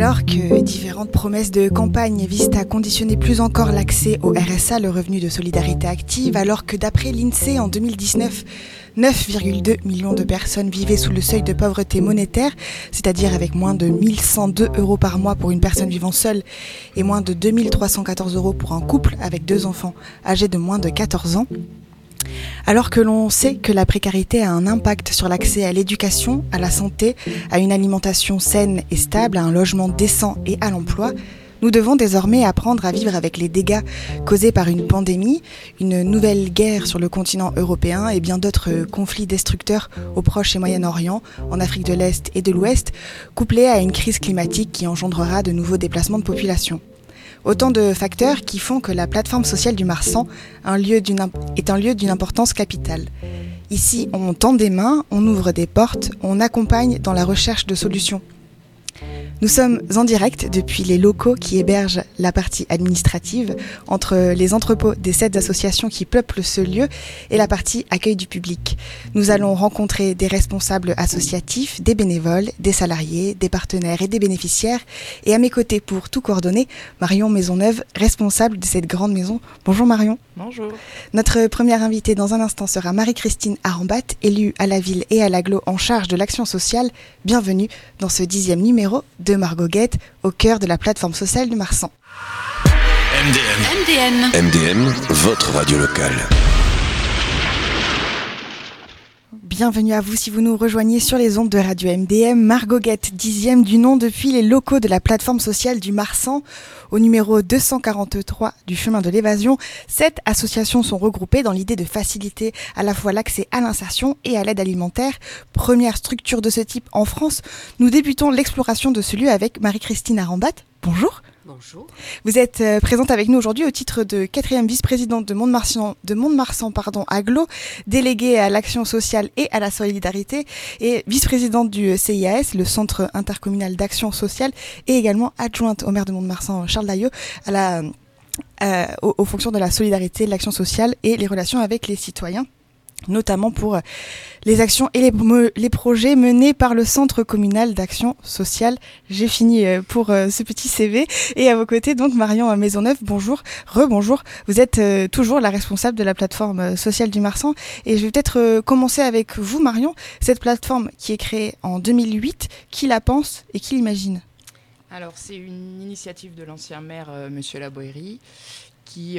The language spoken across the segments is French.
Alors que différentes promesses de campagne visent à conditionner plus encore l'accès au RSA, le revenu de solidarité active, alors que d'après l'INSEE en 2019, 9,2 millions de personnes vivaient sous le seuil de pauvreté monétaire, c'est-à-dire avec moins de 1 102 € par mois pour une personne vivant seule et moins de 2 314 € pour un couple avec 2 enfants âgés de moins de 14 ans. Alors que l'on sait que la précarité a un impact sur l'accès à l'éducation, à la santé, à une alimentation saine et stable, à un logement décent et à l'emploi, nous devons désormais apprendre à vivre avec les dégâts causés par une pandémie, une nouvelle guerre sur le continent européen et bien d'autres conflits destructeurs au Proche et Moyen-Orient, en Afrique de l'Est et de l'Ouest, couplés à une crise climatique qui engendrera de nouveaux déplacements de population. Autant de facteurs qui font que la plateforme sociale du Marsan est un lieu d'une importance capitale. Ici, on tend des mains, on ouvre des portes, on accompagne dans la recherche de solutions. Nous sommes en direct depuis les locaux qui hébergent la partie administrative entre les entrepôts des 7 associations qui peuplent ce lieu et la partie accueil du public. Nous allons rencontrer des responsables associatifs, des bénévoles, des salariés, des partenaires et des bénéficiaires. Et à mes côtés pour tout coordonner, Marion Maisonneuve, responsable de cette grande maison. Bonjour Marion. Bonjour. Notre première invitée dans un instant sera Marie-Christine Arambat, élue à la ville et à l'agglo en charge de l'action sociale. Bienvenue dans ce 10e numéro de Margot Guette, au cœur de la plateforme sociale du Marsan. MDM, votre radio locale. Bienvenue à vous si vous nous rejoignez sur les ondes de Radio MDM. Margot Guette, 10e du nom depuis les locaux de la plateforme sociale du Marsan, au numéro 243 du chemin de l'évasion. 7 associations sont regroupées dans l'idée de faciliter à la fois l'accès à l'insertion et à l'aide alimentaire. Première structure de ce type en France. Nous débutons l'exploration de ce lieu avec Marie-Christine Arambat. Bonjour. Bonjour. Vous êtes présente avec nous aujourd'hui au titre de 4e vice-présidente de Mont-de-Marsan agglo, déléguée à l'action sociale et à la solidarité et vice-présidente du CIAS, le Centre intercommunal d'action sociale, et également adjointe au maire de Mont-de-Marsan, Charles Daillot, aux fonctions de la solidarité, l'action sociale et les relations avec les citoyens, notamment pour les actions et les projets menés par le Centre communal d'action sociale. J'ai fini pour ce petit CV. Et à vos côtés, donc, Marion Maisonneuve, bonjour, rebonjour. Vous êtes toujours la responsable de la plateforme sociale du Marsan. Et je vais peut-être commencer avec vous, Marion. Cette plateforme qui est créée en 2008, qui la pense et qui l'imagine ? Alors, c'est une initiative de l'ancien maire, Monsieur Laboéry, qui,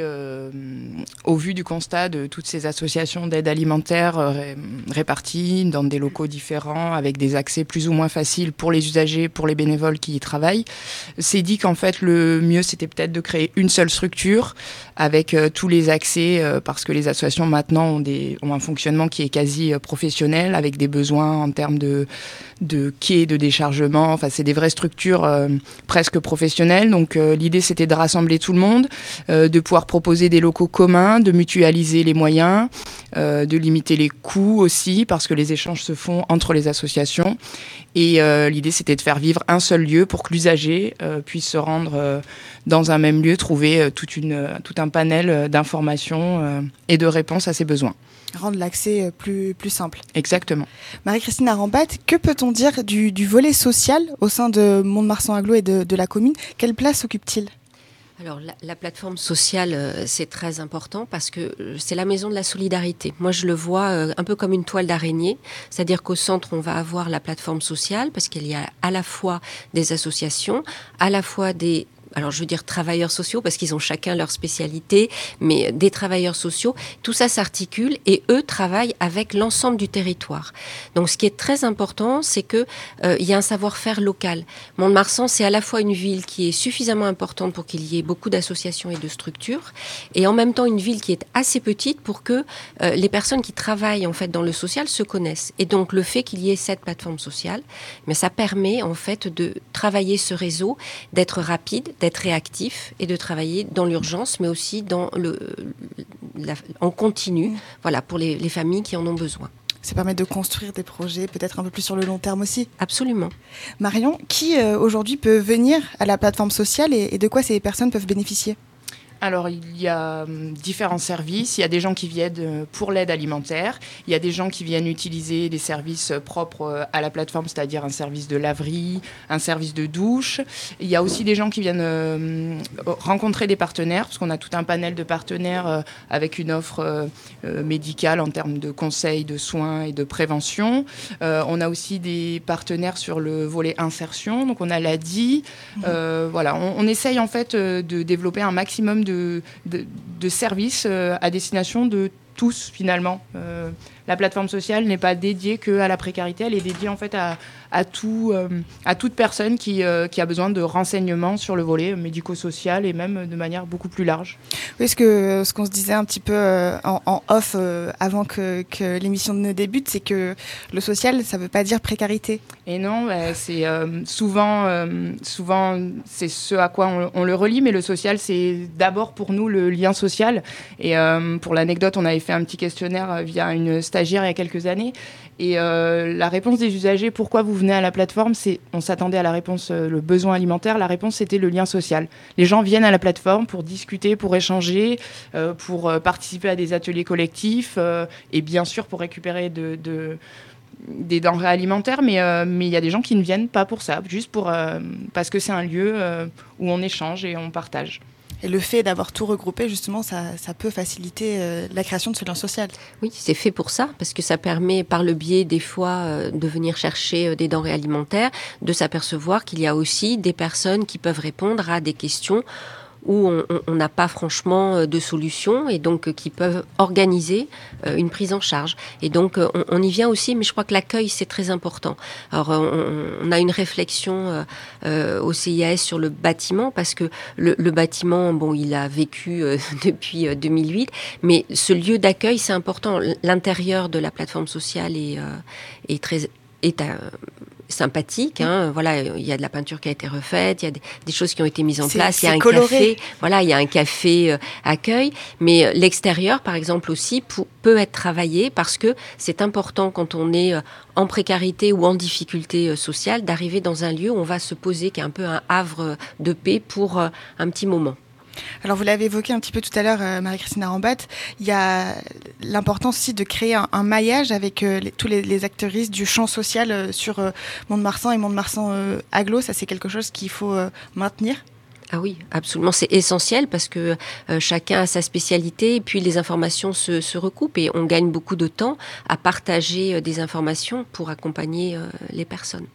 au vu du constat de toutes ces associations d'aide alimentaire réparties dans des locaux différents, avec des accès plus ou moins faciles pour les usagers, pour les bénévoles qui y travaillent, s'est dit qu'en fait, le mieux, c'était peut-être de créer une seule structure avec tous les accès, parce que les associations maintenant ont un fonctionnement qui est quasi professionnel, avec des besoins en termes de quais, de déchargement. Enfin, c'est des vraies structures presque professionnelles. Donc, l'idée, c'était de rassembler tout le monde, de pouvoir proposer des locaux communs, de mutualiser les moyens, de limiter les coûts aussi, parce que les échanges se font entre les associations. Et l'idée, c'était de faire vivre un seul lieu pour que l'usager puisse se rendre dans un même lieu, trouver tout un panel d'informations et de réponses à ses besoins. Rendre l'accès plus simple. Exactement. Marie-Christine Arambat, que peut-on dire du volet social au sein de Mont-de-Marsan agglo et de la commune ? Quelle place occupe-t-il ? Alors la plateforme sociale, c'est très important parce que c'est la maison de la solidarité. Moi, je le vois un peu comme une toile d'araignée, c'est-à-dire qu'au centre, on va avoir la plateforme sociale parce qu'il y a à la fois des associations, à la fois des... Alors, je veux dire travailleurs sociaux, parce qu'ils ont chacun leur spécialité, mais des travailleurs sociaux, tout ça s'articule et eux travaillent avec l'ensemble du territoire. Donc, ce qui est très important, c'est que y a un savoir-faire local. Mont-de-Marsan, c'est à la fois une ville qui est suffisamment importante pour qu'il y ait beaucoup d'associations et de structures, et en même temps une ville qui est assez petite pour que les personnes qui travaillent en fait dans le social se connaissent. Et donc, le fait qu'il y ait cette plateforme sociale, mais ça permet en fait de travailler ce réseau, d'être rapide, d'être réactif et de travailler dans l'urgence, mais aussi en continu, voilà, pour les familles qui en ont besoin. Ça permet de construire des projets peut-être un peu plus sur le long terme aussi. Absolument. Marion, qui aujourd'hui peut venir à la plateforme sociale et de quoi ces personnes peuvent bénéficier ? Alors, il y a différents services. Il y a des gens qui viennent pour l'aide alimentaire. Il y a des gens qui viennent utiliser des services propres à la plateforme, c'est-à-dire un service de laverie, un service de douche. Il y a aussi des gens qui viennent rencontrer des partenaires, parce qu'on a tout un panel de partenaires avec une offre médicale en termes de conseils, de soins et de prévention. On a aussi des partenaires sur le volet insertion. Donc, on a l'ADI. Voilà, on essaye en fait de développer un maximum de services à destination de tous finalement. La plateforme sociale n'est pas dédiée qu'à la précarité, elle est dédiée en fait à toute personne qui a besoin de renseignements sur le volet médico-social et même de manière beaucoup plus large. Oui, ce qu'on se disait un petit peu en off avant que l'émission ne débute, c'est que le social, ça ne veut pas dire précarité. Et non, c'est souvent c'est ce à quoi on le relie, mais le social, c'est d'abord pour nous le lien social. Et pour l'anecdote, on avait fait un petit questionnaire via une stagiaire il y a quelques années. Et la réponse des usagers, pourquoi vous venez à la plateforme, on s'attendait à la réponse, le besoin alimentaire. La réponse, c'était le lien social. Les gens viennent à la plateforme pour discuter, pour échanger, pour participer à des ateliers collectifs et bien sûr pour récupérer des denrées alimentaires. Mais il y a des gens qui ne viennent pas pour ça, juste parce que c'est un lieu où on échange et on partage. Et le fait d'avoir tout regroupé, justement, ça peut faciliter la création de ce lien social. Oui, c'est fait pour ça, parce que ça permet, par le biais des fois de venir chercher des denrées alimentaires, de s'apercevoir qu'il y a aussi des personnes qui peuvent répondre à des questions où on n'a pas franchement de solution et donc qui peuvent organiser une prise en charge. Et donc on y vient aussi, mais je crois que l'accueil, c'est très important. Alors on a une réflexion au CIAS sur le bâtiment, parce que le bâtiment, bon, il a vécu depuis 2008, mais ce lieu d'accueil, c'est important. L'intérieur de la plateforme sociale est très... sympathique, hein. Voilà, il y a de la peinture qui a été refaite, il y a des choses qui ont été mises en place, il y a un café, voilà, il y a un café accueil, mais l'extérieur, par exemple, aussi peut être travaillé, parce que c'est important quand on est en précarité ou en difficulté sociale d'arriver dans un lieu où on va se poser, qui est un peu un havre de paix pour un petit moment. Alors, vous l'avez évoqué un petit peu tout à l'heure, Marie-Christine Arambat, il y a l'importance aussi de créer un maillage avec tous les actrices du champ social sur Mont-de-Marsan et Mont-de-Marsan Agglo. Ça, c'est quelque chose qu'il faut maintenir. Ah oui, absolument, c'est essentiel, parce que chacun a sa spécialité et puis les informations se recoupent et on gagne beaucoup de temps à partager des informations pour accompagner les personnes.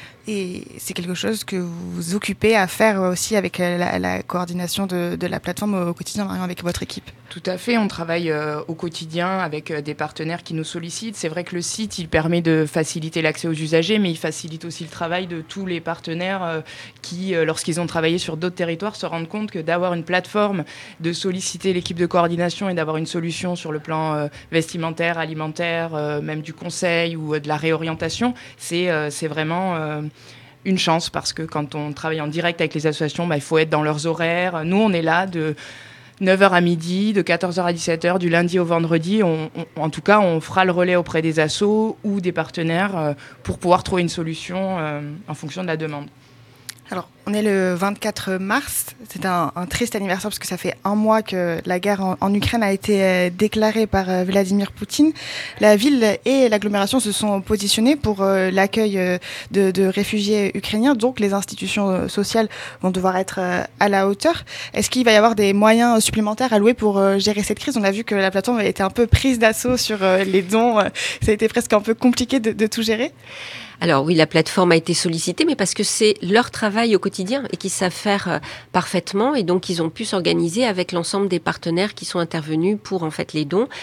Et c'est quelque chose que vous vous occupez à faire aussi avec la coordination de la plateforme au quotidien, Marion, avec votre équipe. Tout à fait, on travaille au quotidien avec des partenaires qui nous sollicitent. C'est vrai que le site, il permet de faciliter l'accès aux usagers, mais il facilite aussi le travail de tous les partenaires qui, lorsqu'ils ont travaillé sur d'autres territoires, se rendent compte que d'avoir une plateforme, de solliciter l'équipe de coordination et d'avoir une solution sur le plan vestimentaire, alimentaire, même du conseil ou de la réorientation, c'est vraiment... une chance, parce que quand on travaille en direct avec les associations, il faut être dans leurs horaires. Nous, on est là de 9h à midi, de 14h à 17h, du lundi au vendredi. En tout cas, on fera le relais auprès des assos ou des partenaires pour pouvoir trouver une solution en fonction de la demande. Alors, on est le 24 mars, c'est un triste anniversaire parce que ça fait un mois que la guerre en Ukraine a été déclarée par Vladimir Poutine. La ville et l'agglomération se sont positionnées pour l'accueil de réfugiés ukrainiens, donc les institutions sociales vont devoir être à la hauteur. Est-ce qu'il va y avoir des moyens supplémentaires alloués pour gérer cette crise ? On a vu que la plateforme a été un peu prise d'assaut sur les dons, ça a été presque un peu compliqué de tout gérer. Alors oui, la plateforme a été sollicitée, mais parce que c'est leur travail au quotidien et qu'ils savent faire parfaitement, et donc ils ont pu s'organiser avec l'ensemble des partenaires qui sont intervenus pour en fait les dons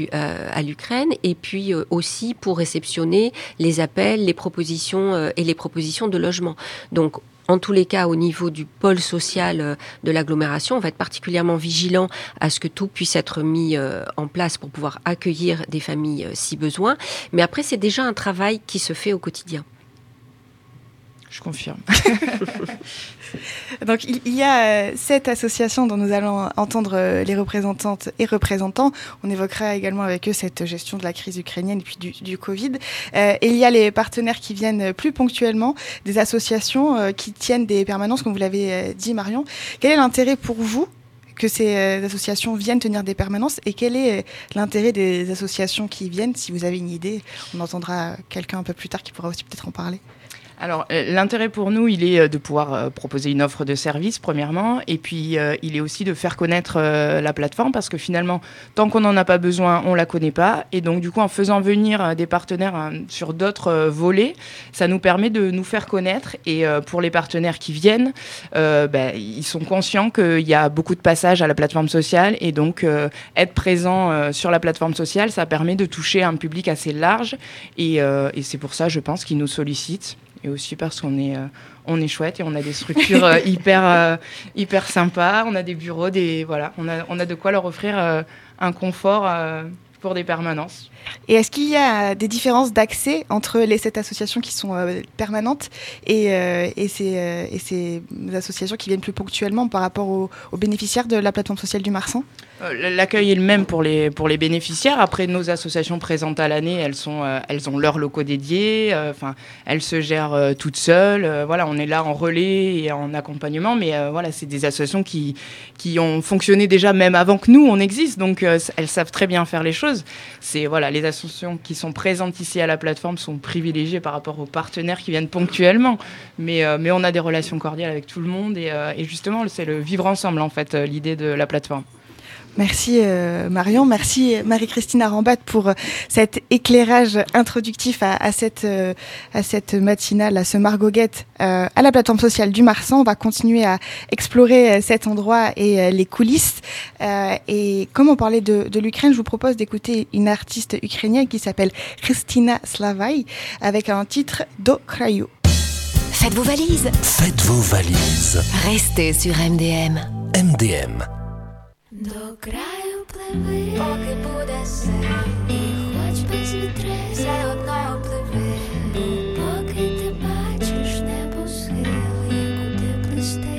à l'Ukraine, et puis aussi pour réceptionner les appels, les propositions et les propositions de logement. Donc en tous les cas, au niveau du pôle social de l'agglomération, on va être particulièrement vigilant à ce que tout puisse être mis en place pour pouvoir accueillir des familles si besoin. Mais après, c'est déjà un travail qui se fait au quotidien. Je confirme. Donc, il y a 7 associations dont nous allons entendre les représentantes et représentants. On évoquera également avec eux cette gestion de la crise ukrainienne et puis du Covid. Et il y a les partenaires qui viennent plus ponctuellement, des associations qui tiennent des permanences, comme vous l'avez dit, Marion. Quel est l'intérêt pour vous que ces associations viennent tenir des permanences et quel est l'intérêt des associations qui viennent? Si vous avez une idée, on entendra quelqu'un un peu plus tard qui pourra aussi peut-être en parler. Alors, l'intérêt pour nous, il est de pouvoir proposer une offre de service, premièrement, et puis il est aussi de faire connaître la plateforme, parce que finalement, tant qu'on n'en a pas besoin, on ne la connaît pas, et donc du coup, en faisant venir des partenaires sur d'autres volets, ça nous permet de nous faire connaître, et pour les partenaires qui viennent, ils sont conscients qu'il y a beaucoup de passages à la plateforme sociale, et donc être présent sur la plateforme sociale, ça permet de toucher un public assez large, et c'est pour ça, je pense, qu'ils nous sollicitent. Et aussi parce qu'on est chouette et on a des structures hyper sympas, on a des bureaux, on a de quoi leur offrir un confort pour des permanences. Et est-ce qu'il y a des différences d'accès entre les 7 associations qui sont permanentes et ces associations qui viennent plus ponctuellement par rapport aux bénéficiaires de la plateforme sociale du Marsan? L'accueil est le même pour les bénéficiaires. Après, nos associations présentes à l'année, elles ont leurs locaux dédiés. Elles se gèrent toutes seules. On est là en relais et en accompagnement. Mais c'est des associations qui ont fonctionné déjà même avant que nous, on existe. Donc, elles savent très bien faire les choses. Les associations qui sont présentes ici à la plateforme sont privilégiées par rapport aux partenaires qui viennent ponctuellement. Mais on a des relations cordiales avec tout le monde. Et justement, c'est le vivre ensemble, en fait, l'idée de la plateforme. Merci Marion, merci Marie-Christine Arambate pour cet éclairage introductif à cette matinale, à ce Margoguette à la plateforme sociale du Marsan. On va continuer à explorer cet endroit et les coulisses. Et comme on parlait de l'Ukraine, je vous propose d'écouter une artiste ukrainienne qui s'appelle Kristina Slavai avec un titre Do Kraju. Faites vos valises. Faites vos valises. Restez sur MDM. MDM. До краю пливи, поки буде все, і хоч без вітри, все одно пливи, бо поки ти бачиш небо схил, є куди плисти.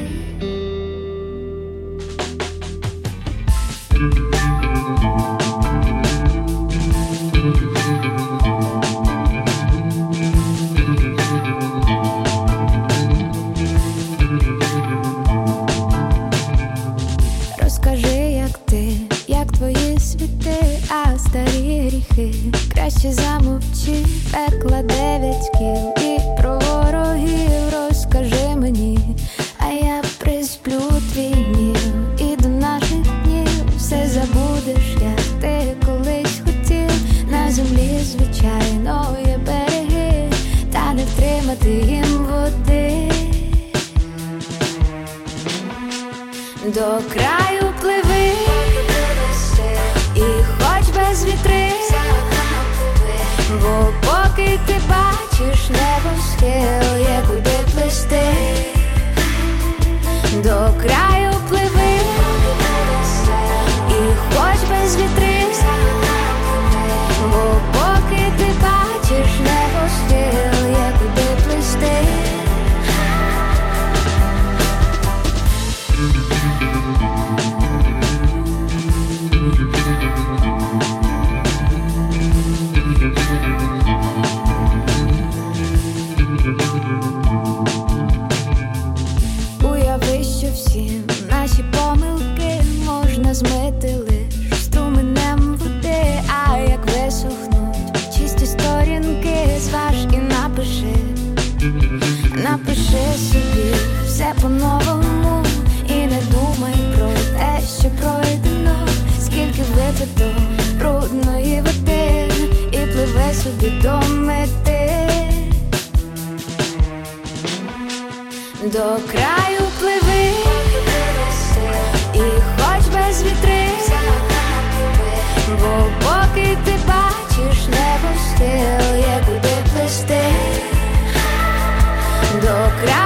Як твої світи, а старі гріхи краще замовчи, пекла 9 кіл і про ворогів розкажи мені, а я присплю твій гнів і до наших днів все забудеш, як ти колись хотів. На землі, звичайно, є береги, та не втримати їм води. До краю пливи, і хоч без вітри, бо поки ти бачиш небосхил, є куди плисти. До краю пливи, і хоч без вітри, бо поки ти бачиш небосхил, є куди плисти. Уяви, що всі наші помилки можна змити лиш струменем води, а як висохнуть чисті сторінки, зваж і напиши, напиши собі все по-новому і не думай про те, що пройдено, скільки випито брудної води, і пливе собі до мети. До краю пливи, і хоч без вітри, бо поки ти бачиш небосхил, є куди плисти. До краю